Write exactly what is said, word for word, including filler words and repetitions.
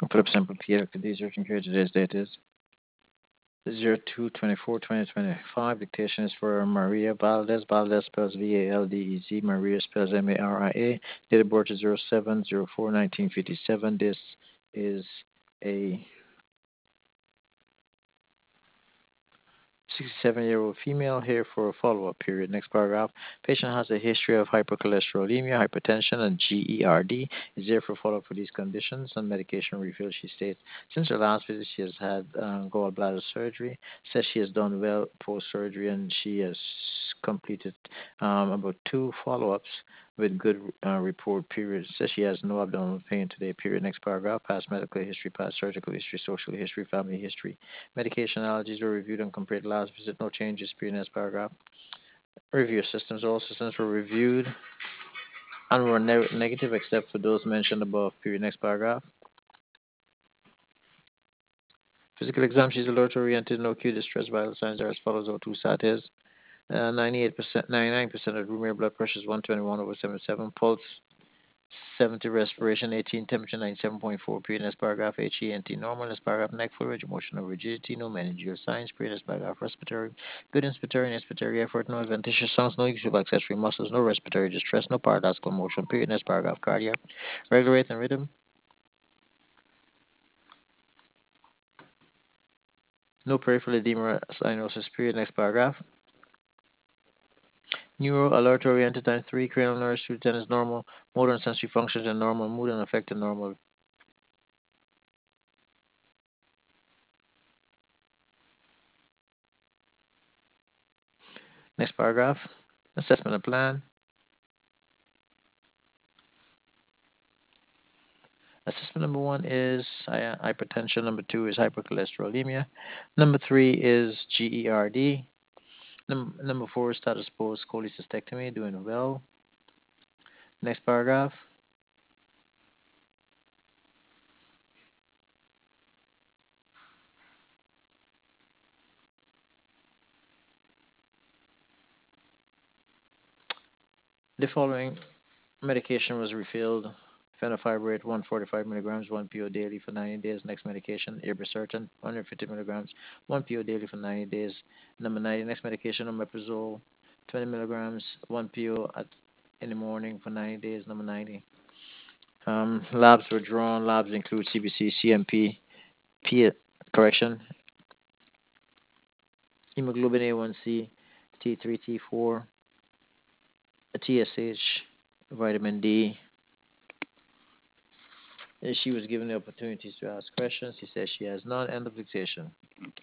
Put up sample clear. These searching period. Today's date is zero two twenty-four twenty twenty-five. Dictation is for Maria Valdez. Valdez spells V A L D E Z. Maria spells M A R I A. Date of birth is zero seven zero four nineteen fifty-seven. This is a sixty-seven-year-old female here for a follow-up period. Next paragraph. Patient has a history of hypercholesterolemia, hypertension, and G E R D. Is there for follow-up for these conditions. On medication refill, she states, since her last visit, she has had uh, gallbladder surgery. Says she has done well post-surgery, and she has completed um, about two follow-ups with good uh, report period. Says she has no abdominal pain today period. Next paragraph. Past medical history, past surgical history, social history, family history. Medication allergies were reviewed and compared to last visit. No changes. Previous paragraph. Review systems. All systems were reviewed and were ne- negative except for those mentioned above. Period. Next paragraph. Physical exam. She's alert oriented. No acute distress. Vital signs are as follows. O two sat is. Uh, ninety-eight percent, ninety-nine percent of room air blood pressure is one twenty-one over seventy-seven. Pulse seventy, respiration eighteen, temperature ninety-seven point four. Previous paragraph. H E N T normal. This paragraph. Neck fluid, emotional rigidity, no meningeal signs. Previous paragraph. Respiratory, good inspiratory and expiratory effort, no adventitious sounds, no use of accessory muscles, no respiratory distress, no paradoxical motion. Previous paragraph. Cardiac, regular rate and rhythm, no peripheral edema cyanosis. Period. Next paragraph. Neuro alert oriented times three. Cranial nerves two ten is normal. Motor and sensory functions are normal. Mood and affect are normal. Next paragraph. Assessment and plan. Assessment number one is hypertension. Number two is hypercholesterolemia. Number three is G E R D. Num- number four is status post cholecystectomy, doing well. Next paragraph. The following medication was refilled. Fenofibrate, one hundred forty-five milligrams, one P O daily for ninety days. Next medication, irbesartan, one hundred fifty milligrams, one P O daily for ninety days. Number ninety, next medication, omeprazole, twenty milligrams, one P O at, in the morning for ninety days. Number ninety. Um, labs were drawn. Labs include C B C, C M P, P, correction, hemoglobin A one C, T three, T four, T S H, vitamin D. She was given the opportunities to ask questions. She says she has none. End of dictation.